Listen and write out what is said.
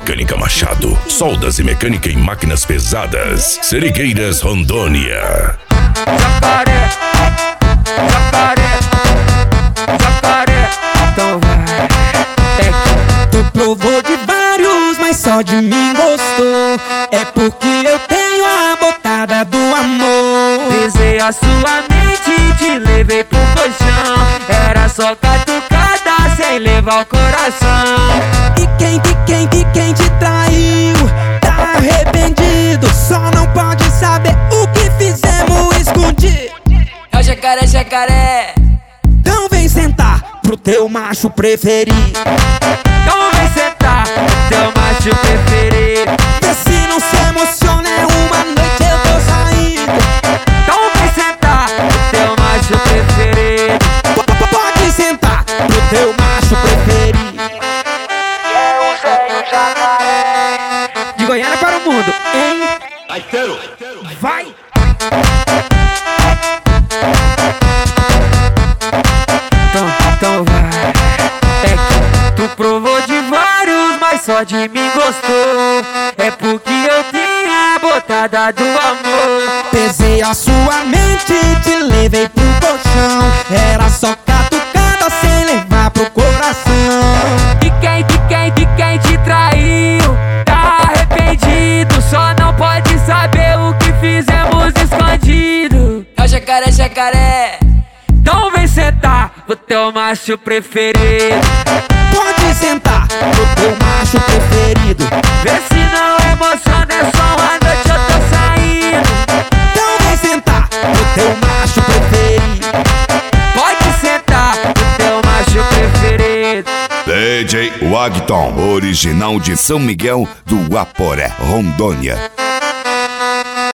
Mecânica Machado, soldas e mecânica em máquinas pesadas. Serigueiras, Rondônia. Jacaré, jacaré, jacaré. Então vai. Tu provou de vários, mas só de mim gostou. É porque eu tenho a botada do amor. Pisei a sua mente, te levei pro colchão. Era só catucada sem levar o coração. E quem te traiu tá arrependido. Só não pode saber o que fizemos escondido. É o jacaré, jacaré. Então vem sentar pro teu macho preferido. Então vem sentar pro teu macho preferido. Vê se não se emociona, é uma noite eu tô saindo. Então vem sentar pro teu macho preferido. Pode sentar pro teu macho preferido. De Goiânia para o mundo, hein? Vai! Então vai. É que tu provou de vários, mas só de mim gostou. É porque eu tenho a botada do amor. Pesei a sua mente, te levei pro colchão. Era só catucada sem levar pro coração. E quem te traiu tá arrependido. Só não pode saber o que fizemos escondido. É o jacaré, jacaré. Então vem sentar pro teu macho preferido. Pode sentar pro teu macho preferido. Vê se não emociona, é só uma noite eu tô saindo. Então vem sentar pro teu macho preferido. Pode sentar pro teu macho preferido. DJ Wagton, original de São Miguel do Aporé, Rondônia.